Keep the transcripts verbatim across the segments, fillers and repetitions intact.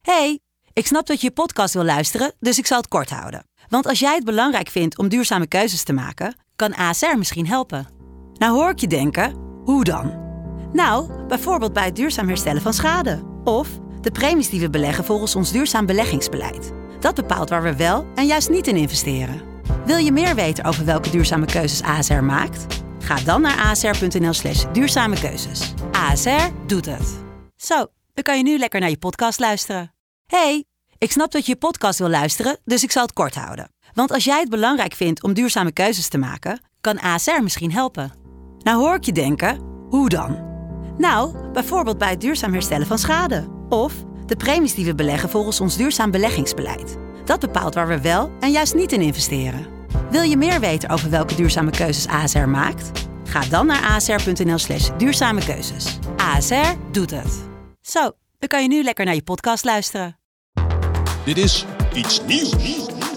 Hey, ik snap dat je je podcast wil luisteren, dus ik zal het kort houden. Want als jij het belangrijk vindt om duurzame keuzes te maken, kan A S R misschien helpen. Nou hoor ik je denken, hoe dan? Nou, bijvoorbeeld bij het duurzaam herstellen van schade. Of de premies die we beleggen volgens ons duurzaam beleggingsbeleid. Dat bepaalt waar we wel en juist niet in investeren. Wil je meer weten over welke duurzame keuzes A S R maakt? Ga dan naar asr.nl slash duurzame keuzes. A S R doet het. Zo, dan kan je nu lekker naar je podcast luisteren. Hey, ik snap dat je je podcast wil luisteren, dus ik zal het kort houden. Want als jij het belangrijk vindt om duurzame keuzes te maken, kan A S R misschien helpen. Nou hoor ik je denken, hoe dan? Nou, bijvoorbeeld bij het duurzaam herstellen van schade. Of de premies die we beleggen volgens ons duurzaam beleggingsbeleid. Dat bepaalt waar we wel en juist niet in investeren. Wil je meer weten over welke duurzame keuzes A S R maakt? Ga dan naar asr.nl slash duurzame keuzes. A S R doet het. Zo, dan kan je nu lekker naar je podcast luisteren. Dit is Iets Nieuws.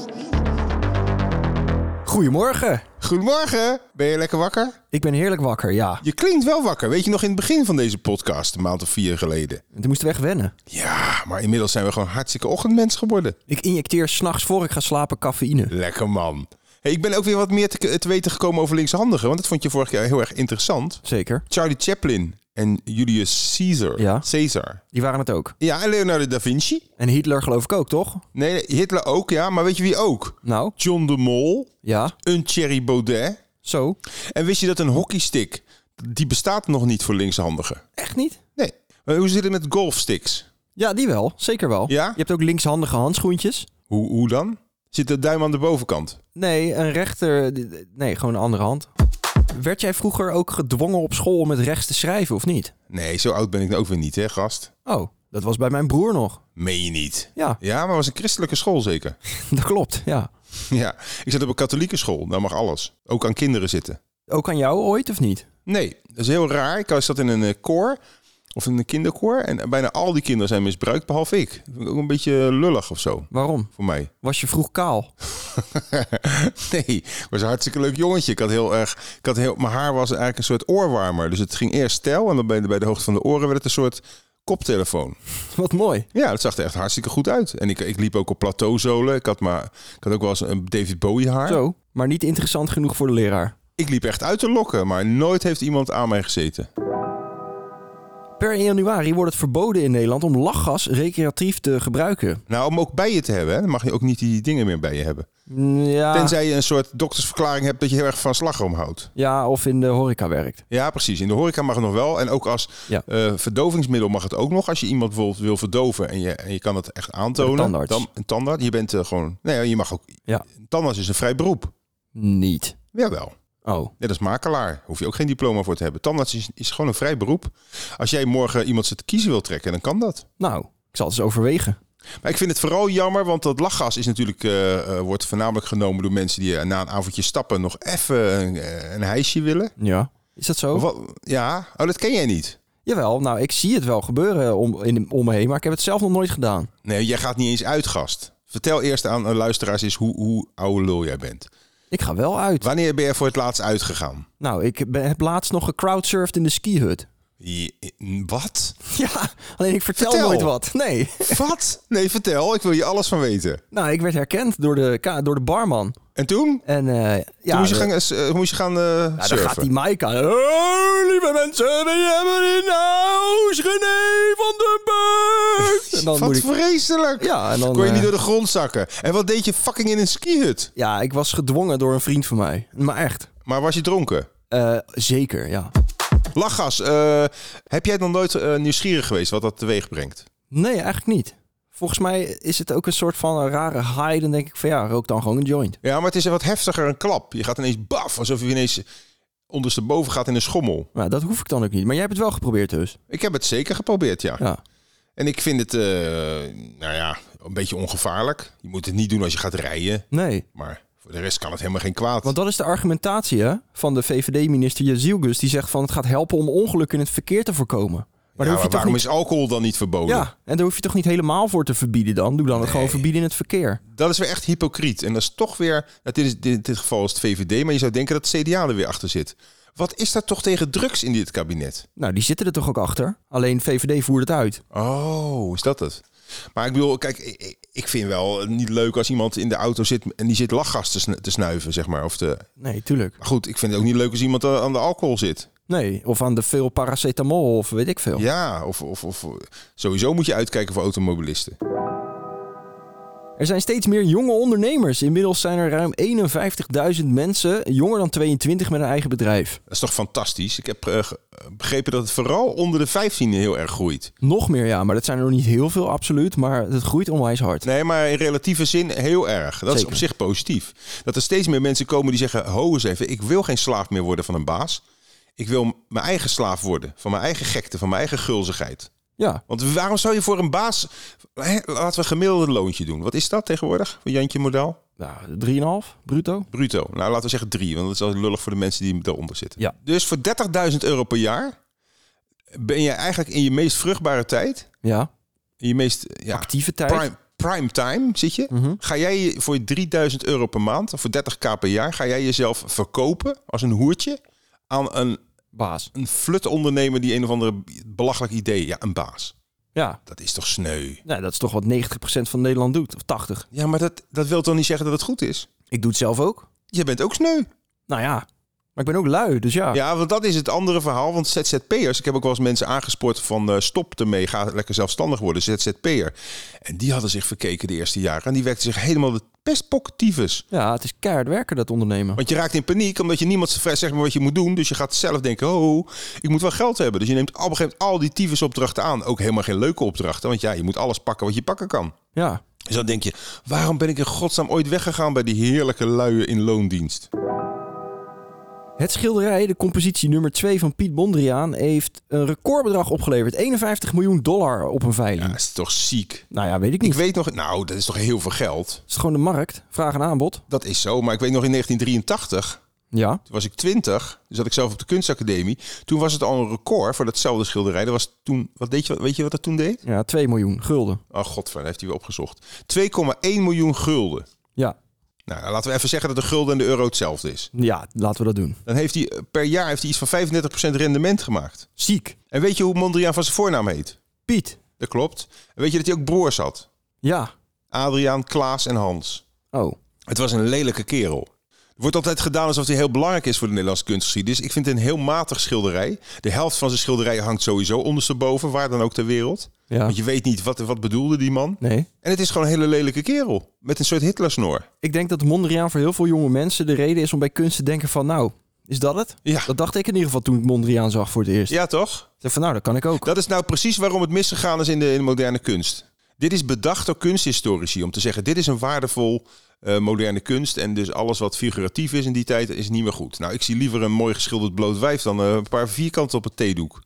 Goedemorgen. Goedemorgen. Ben je lekker wakker? Ik ben heerlijk wakker, ja. Je klinkt wel wakker. Weet je nog in het begin van deze podcast, een maand of vier geleden? En toen moesten we echt wennen. Ja, maar inmiddels zijn we gewoon hartstikke ochtendmens geworden. Ik injecteer 's nachts voor ik ga slapen cafeïne. Lekker man. Hey, ik ben ook weer wat meer te, te weten gekomen over linkshandigen, want dat vond je vorig jaar heel erg interessant. Zeker. Charlie Chaplin en Julius Caesar. Ja. Caesar. Die waren het ook. Ja, en Leonardo da Vinci. En Hitler geloof ik ook, toch? Nee, Hitler ook, ja. Maar weet je wie ook? Nou? John de Mol. Ja. Een Thierry Baudet. Zo. En wist je dat een hockeystick, die bestaat nog niet voor linkshandigen? Echt niet? Nee. Maar hoe zit het met golfsticks? Ja, die wel. Zeker wel. Ja? Je hebt ook linkshandige handschoentjes. Hoe, hoe dan? Zit de duim aan de bovenkant? Nee, een rechter... Nee, gewoon een andere hand. Werd jij vroeger ook gedwongen op school om met rechts te schrijven, of niet? Nee, zo oud ben ik ook weer niet, hè, gast? Oh, dat was bij mijn broer nog. Meen je niet? Ja. Ja, maar het was een christelijke school zeker? Dat klopt, ja. Ja, ik zat op een katholieke school. Daar mag alles. Ook aan kinderen zitten. Ook aan jou ooit, of niet? Nee, dat is heel raar. Ik zat in een uh, koor, of in een kinderkoor. En bijna al die kinderen zijn misbruikt, behalve ik. Dat vind ik ook een beetje lullig of zo. Waarom? Voor mij. Was je vroeg kaal? Nee, ik was een hartstikke leuk jongetje. Ik had heel erg, ik had heel, mijn haar was eigenlijk een soort oorwarmer. Dus het ging eerst stijl en dan bij de, bij de hoogte van de oren werd het een soort koptelefoon. Wat mooi. Ja, dat zag er echt hartstikke goed uit. En ik, ik liep ook op plateauzolen. Ik had, maar, ik had ook wel eens een David Bowie haar. Zo, maar niet interessant genoeg voor de leraar. Ik liep echt uit te lokken, maar nooit heeft iemand aan mij gezeten. Per één januari wordt het verboden in Nederland om lachgas recreatief te gebruiken. Nou, om ook bij je te hebben, hè, dan mag je ook niet die dingen meer bij je hebben. Ja. Tenzij je een soort doktersverklaring hebt dat je heel erg van slagroom houdt. Ja, of in de horeca werkt. Ja, precies. In de horeca mag het nog wel. En ook als Ja. uh, verdovingsmiddel mag het ook nog. Als je iemand bijvoorbeeld wil verdoven en je, en je kan het echt aantonen. Een tandarts. Dan, een tandarts. Je bent uh, gewoon... Nee, je mag ook... Ja. Een tandarts is een vrij beroep. Niet. Jawel. Oh. Net als makelaar. Hoef je ook geen diploma voor te hebben. Tandarts is, is gewoon een vrij beroep. Als jij morgen iemand zit te kiezen wil trekken, dan kan dat. Nou, ik zal het eens overwegen. Maar ik vind het vooral jammer, want dat lachgas is natuurlijk, uh, uh, wordt voornamelijk genomen door mensen die uh, na een avondje stappen nog even een, uh, een hijsje willen. Ja. Is dat zo? Of wat, ja, oh, dat ken jij niet. Jawel, nou, ik zie het wel gebeuren om, in, om me heen, maar ik heb het zelf nog nooit gedaan. Nee, jij gaat niet eens uit, gast. Vertel eerst aan uh, luisteraars eens hoe, hoe oude lul jij bent. Ik ga wel uit. Wanneer ben je voor het laatst uitgegaan? Nou, ik ben, heb laatst nog gecrowdsurfd in de skihut. Je, wat? Ja, alleen ik vertel, Vertel. nooit wat. Nee. Wat? Nee, vertel. Ik wil je alles van weten. Nou, ik werd herkend door de, ka- door de barman. En toen? En uh, ja, toen moest je de, gaan, uh, moest je gaan uh, ja, dan surfen. gaat die mic aan. Oh, lieve mensen, we hebben in huis René van den Burg. En dan Wat moet ik... vreselijk. Ja, en dan kon je niet uh, door de grond zakken. En wat deed je fucking in een skihut? Ja, ik was gedwongen door een vriend van mij. Maar echt. Maar was je dronken? Uh, zeker, ja. Lachgas, uh, heb jij nog nooit uh, nieuwsgierig geweest wat dat teweeg brengt? Nee, eigenlijk niet. Volgens mij is het ook een soort van een rare high. Dan denk ik van ja, rook dan gewoon een joint. Ja, maar het is wat heftiger een klap. Je gaat ineens baf, alsof je ineens ondersteboven gaat in een schommel. Nou, dat hoef ik dan ook niet. Maar jij hebt het wel geprobeerd dus. Ik heb het zeker geprobeerd, ja. Ja. En ik vind het, uh, nou ja, een beetje ongevaarlijk. Je moet het niet doen als je gaat rijden. Nee. Maar voor de rest kan het helemaal geen kwaad. Want dat is de argumentatie hè, van de V V D-minister Jezielgus. Die zegt van het gaat helpen om ongelukken in het verkeer te voorkomen. Maar, ja, hoef je maar toch waarom niet... is alcohol dan niet verboden? Ja, en daar hoef je toch niet helemaal voor te verbieden dan? Doe dan het Nee. gewoon verbieden in het verkeer. Dat is weer echt hypocriet. En dat is toch weer, nou, dit is, dit, in dit geval is het V V D, maar je zou denken dat het C D A er weer achter zit. Wat is daar toch tegen drugs in dit kabinet? Nou, die zitten er toch ook achter? Alleen V V D voert het uit. Oh, is dat het? Maar ik bedoel, kijk, ik, ik vind wel niet leuk als iemand in de auto zit en die zit lachgas te, snu- te snuiven, zeg maar. Of te... Nee, tuurlijk. Maar goed, ik vind het ook niet leuk als iemand aan de alcohol zit. Nee, of aan de veel paracetamol of weet ik veel. Ja, of, of, of sowieso moet je uitkijken voor automobilisten. Er zijn steeds meer jonge ondernemers. Inmiddels zijn er ruim eenenvijftigduizend mensen, jonger dan tweeëntwintig, met een eigen bedrijf. Dat is toch fantastisch? Ik heb uh, begrepen dat het vooral onder de vijftien heel erg groeit. Nog meer, ja. Maar dat zijn er nog niet heel veel, absoluut. Maar het groeit onwijs hard. Nee, maar in relatieve zin heel erg. Dat Zeker. is op zich positief. Dat er steeds meer mensen komen die zeggen... ho eens even, ik wil geen slaaf meer worden van een baas. Ik wil mijn eigen slaaf worden. Van mijn eigen gekte, van mijn eigen gulzigheid. Ja. Want waarom zou je voor een baas... Laten we een gemiddelde loontje doen. Wat is dat tegenwoordig? Voor Jantje Modaal? Nou, drie komma vijf bruto. Bruto. Nou, laten we zeggen drie. Want dat is al lullig voor de mensen die daaronder zitten. Ja. Dus voor dertigduizend euro per jaar... ben je eigenlijk in je meest vruchtbare tijd... Ja. in je meest ja, Actieve tijd. prime, prime time zit je. Mm-hmm. Ga jij je voor drieduizend euro per maand... of voor dertig k per jaar... ga jij jezelf verkopen als een hoertje... aan een, Baas. een flut ondernemer... die een of andere belachelijk idee... ja, een baas. Ja. Dat is toch sneu? Nou, dat is toch wat negentig procent van Nederland doet. Of tachtig. Ja, maar dat, dat wil toch niet zeggen dat het goed is? Ik doe het zelf ook. Je bent ook sneu. Nou ja. Maar ik ben ook lui, dus ja. Ja, want dat is het andere verhaal. Want Z Z P'ers, ik heb ook wel eens mensen aangespoord van uh, stop ermee, ga lekker zelfstandig worden, Z Z P'er. En die hadden zich verkeken de eerste jaren. En die werkten zich helemaal de pestpokketiefes. Ja, het is keihard werken, dat ondernemen. Want je raakt in paniek, omdat je niemand zegt maar wat je moet doen. Dus je gaat zelf denken, oh, ik moet wel geld hebben. Dus je neemt op een gegeven moment al die tyfusopdrachten aan. Ook helemaal geen leuke opdrachten, want ja, je moet alles pakken wat je pakken kan. Ja. Dus dan denk je, waarom ben ik in godsnaam ooit weggegaan bij die heerlijke lui in loondienst? Het schilderij, de compositie nummer twee van Piet Mondriaan, heeft een recordbedrag opgeleverd. eenenvijftig miljoen dollar op een veiling. Ja, dat is toch ziek? Nou ja, weet ik Ik niet. weet nog, nou, dat is toch heel veel geld? Het is gewoon de markt. Vraag en aanbod. Dat is zo, maar ik weet nog in negentien drieëntachtig, Ja. toen was ik twintig, dus zat ik zelf op de kunstacademie. Toen was het al een record voor datzelfde schilderij. Dat was toen, wat deed je, weet je wat dat toen deed? Ja, twee miljoen gulden. Oh godver, heeft hij weer opgezocht. twee komma één miljoen gulden. Ja. Nou, laten we even zeggen dat de gulden en de euro hetzelfde is. Ja, laten we dat doen. Dan heeft hij per jaar heeft hij iets van vijfendertig procent rendement gemaakt. Ziek. En weet je hoe Mondriaan van zijn voornaam heet? Piet. Dat klopt. En weet je dat hij ook broers had? Ja. Adriaan, Klaas en Hans. Oh. Het was een lelijke kerel. Er wordt altijd gedaan alsof hij heel belangrijk is voor de Nederlandse kunstgeschiedenis. Ik vind het een heel matig schilderij. De helft van zijn schilderij hangt sowieso ondersteboven, waar dan ook ter wereld. Ja. Want je weet niet, wat, wat bedoelde die man? Nee. En het is gewoon een hele lelijke kerel. Met een soort Hitlersnor. Ik denk dat Mondriaan voor heel veel jonge mensen de reden is om bij kunst te denken van, nou, is dat het? Ja. Dat dacht ik in ieder geval toen ik Mondriaan zag voor het eerst. Ja, toch? Ik zeg van, nou, dat kan ik ook. Dat is nou precies waarom het misgegaan is in de, in de moderne kunst. Dit is bedacht door kunsthistorici om te zeggen, dit is een waardevol uh, moderne kunst. En dus alles wat figuratief is in die tijd is niet meer goed. Nou, ik zie liever een mooi geschilderd bloot wijf dan uh, een paar vierkanten op het theedoek.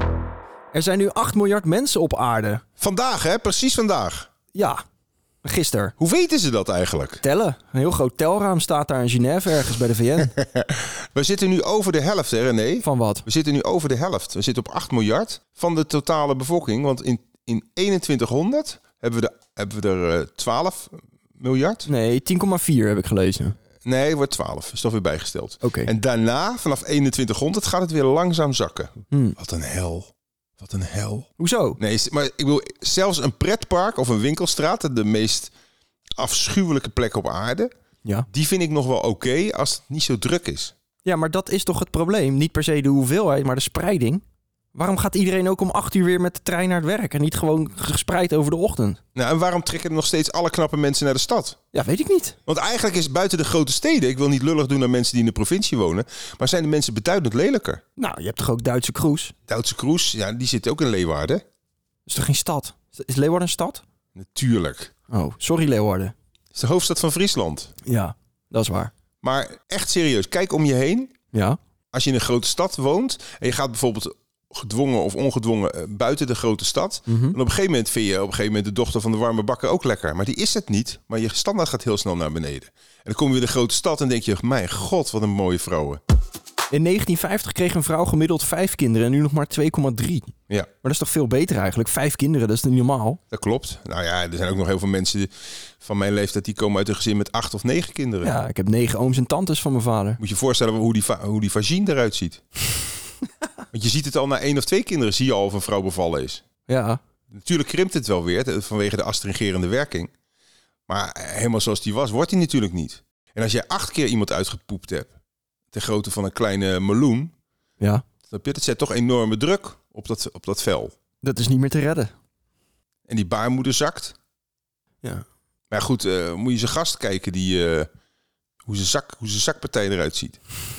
Er zijn nu acht miljard mensen op aarde. Vandaag, hè? Precies vandaag. Ja, gisteren. Hoe weten ze dat eigenlijk? Tellen. Een heel groot telraam staat daar in Genève ergens bij de V N. We zitten nu over de helft, hè René? Van wat? We zitten nu over de helft. We zitten op acht miljard van de totale bevolking. Want in, in eenentwintighonderd hebben we, de, hebben we er uh, twaalf miljard. Nee, tien komma vier heb ik gelezen. Nee, het wordt twaalf. Is toch weer bijgesteld. Oké. En daarna, vanaf eenentwintighonderd, gaat het weer langzaam zakken. Hmm. Wat een hel. Wat een hel. Hoezo? Nee, maar ik bedoel, zelfs een pretpark of een winkelstraat, de meest afschuwelijke plek op aarde, Ja. die vind ik nog wel oké okay als het niet zo druk is. Ja, maar dat is toch het probleem? Niet per se de hoeveelheid, maar de spreiding. Waarom gaat iedereen ook om acht uur weer met de trein naar het werk en niet gewoon gespreid over de ochtend? Nou, en waarom trekken er nog steeds alle knappe mensen naar de stad? Ja, weet ik niet. Want eigenlijk is buiten de grote steden, ik wil niet lullig doen naar mensen die in de provincie wonen, maar zijn de mensen beduidend lelijker. Nou, je hebt toch ook Duitse Kroes? Duitse Kroes, ja, die zit ook in Leeuwarden. Dat is toch geen stad? Is Leeuwarden een stad? Natuurlijk. Oh, sorry Leeuwarden. Het is de hoofdstad van Friesland. Ja, dat is waar. Maar echt serieus, kijk om je heen. Ja. Als je in een grote stad woont en je gaat bijvoorbeeld gedwongen of ongedwongen uh, buiten de grote stad. Mm-hmm. En op een gegeven moment vind je op een gegeven moment de dochter van de warme bakker ook lekker. Maar die is het niet. Maar je standaard gaat heel snel naar beneden. En dan kom je weer in de grote stad en denk je, mijn god, wat een mooie vrouwen. In negentien vijftig kreeg een vrouw gemiddeld vijf kinderen en nu nog maar twee komma drie. Ja. Maar dat is toch veel beter eigenlijk? Vijf kinderen, dat is niet normaal? Dat klopt. Nou ja, er zijn ook nog heel veel mensen van mijn leeftijd die komen uit een gezin met acht of negen kinderen. Ja, ik heb negen ooms en tantes van mijn vader. Moet je je voorstellen hoe die, va- hoe die vagine eruit ziet. Want je ziet het al na één of twee kinderen, zie je al of een vrouw bevallen is. Ja. Natuurlijk krimpt het wel weer vanwege de astringerende werking. Maar helemaal zoals die was, wordt hij natuurlijk niet. En als jij acht keer iemand uitgepoept hebt, ter grootte van een kleine meloen, Ja. dat zet toch enorme druk op dat, op dat vel. Dat is niet meer te redden. En die baarmoeder zakt. Ja. Maar goed, uh, moet je zijn gast kijken die, uh, hoe, zijn zak, hoe zijn zakpartij eruit ziet.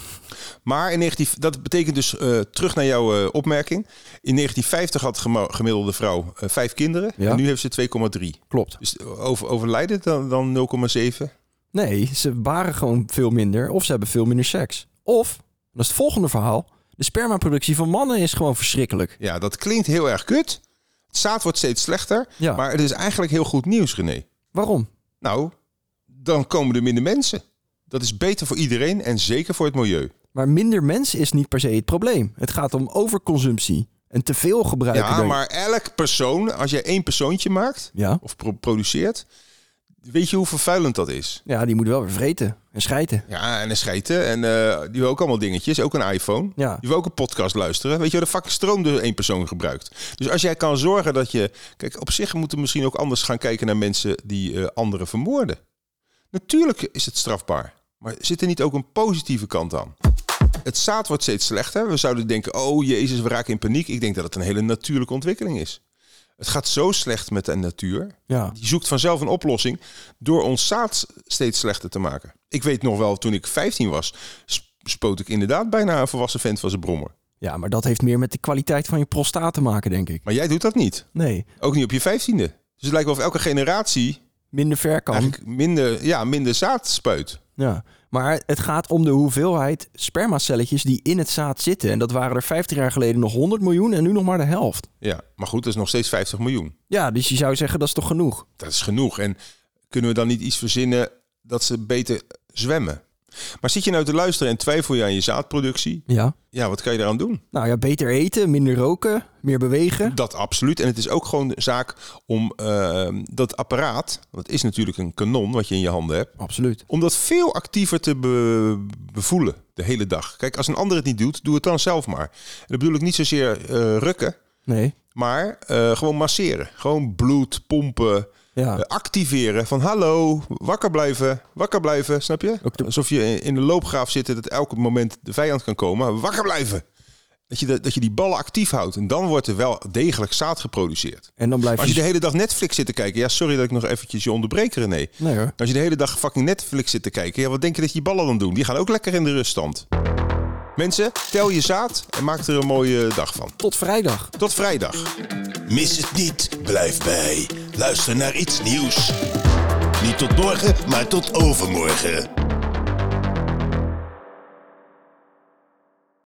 Maar in negentien, dat betekent dus, uh, terug naar jouw uh, opmerking. In negentien vijftig had de gemiddelde vrouw uh, vijf kinderen. Ja. En nu heeft ze twee komma drie. Klopt. Dus over, overlijden dan, dan nul komma zeven? Nee, ze baren gewoon veel minder of ze hebben veel minder seks. Of, dat is het volgende verhaal, de spermaproductie van mannen is gewoon verschrikkelijk. Ja, dat klinkt heel erg kut. Het zaad wordt steeds slechter. Ja. Maar het is eigenlijk heel goed nieuws, René. Waarom? Nou, dan komen er minder mensen. Dat is beter voor iedereen en zeker voor het milieu. Maar minder mensen is niet per se het probleem. Het gaat om overconsumptie en te veel gebruiken. Ja, dan- maar elk persoon, als jij één persoontje maakt Ja. of pro- produceert, weet je hoe vervuilend dat is? ja, die moet wel weer vreten en schijten. Ja, en een schijten. En uh, die wil ook allemaal dingetjes. Ook een iPhone. Ja. Die wil ook een podcast luisteren. Weet je wat de fucking stroom door één persoon gebruikt? Dus als jij kan zorgen dat je... Kijk, op zich moeten we misschien ook anders gaan kijken naar mensen die uh, anderen vermoorden. Natuurlijk is het strafbaar. Maar zit er niet ook een positieve kant aan? Het zaad wordt steeds slechter. We zouden denken, oh jezus, we raken in paniek. Ik denk dat het een hele natuurlijke ontwikkeling is. Het gaat zo slecht met de natuur. Ja. Die zoekt vanzelf een oplossing door ons zaad steeds slechter te maken. Ik weet nog wel, toen ik vijftien was, spoot ik inderdaad bijna een volwassen vent van zijn brommer. ja, maar dat heeft meer met de kwaliteit van je prostaat te maken, denk ik. Maar jij doet dat niet. Nee, Ook niet op je vijftiende. Dus het lijkt wel of elke generatie minder ver kan. eigenlijk minder, ja, minder zaad spuit. Ja. Maar het gaat om de hoeveelheid spermacelletjes die in het zaad zitten. En dat waren er vijftig jaar geleden nog honderd miljoen en nu nog maar de helft. Ja, maar goed, dat is nog steeds vijftig miljoen. Ja, dus je zou zeggen dat is toch genoeg? Dat is genoeg. En kunnen we dan niet iets verzinnen dat ze beter zwemmen? Maar zit je nou te luisteren en twijfel je aan je zaadproductie? Ja. Ja, wat kan je eraan doen? Nou ja, beter eten, minder roken, meer bewegen. Dat absoluut. En het is ook gewoon de zaak om uh, dat apparaat, dat is natuurlijk een kanon wat je in je handen hebt, Absoluut. om dat veel actiever te be- bevoelen de hele dag. Kijk, als een ander het niet doet, doe het dan zelf maar. En dat bedoel ik niet zozeer uh, rukken, Nee. maar uh, gewoon masseren. Gewoon bloed, pompen, Ja. uh, activeren. Van hallo, wakker blijven, wakker blijven, snap je? Ook de- Alsof je in de loopgraaf zit en dat elk moment de vijand kan komen. Wakker blijven. Dat je, de, dat je die ballen actief houdt. En dan wordt er wel degelijk zaad geproduceerd. En dan blijf Maar als je je... de hele dag Netflix zit te kijken... Ja, sorry dat ik nog eventjes je onderbreek, René. Nee hoor. Als je de hele dag fucking Netflix zit te kijken... Ja, wat denk je dat je die ballen dan doen? Die gaan ook lekker in de ruststand. Mensen, tel je zaad en maak er een mooie dag van. Tot vrijdag. Tot vrijdag. Mis het niet, blijf bij. Luister naar iets nieuws. Niet tot morgen, maar tot overmorgen.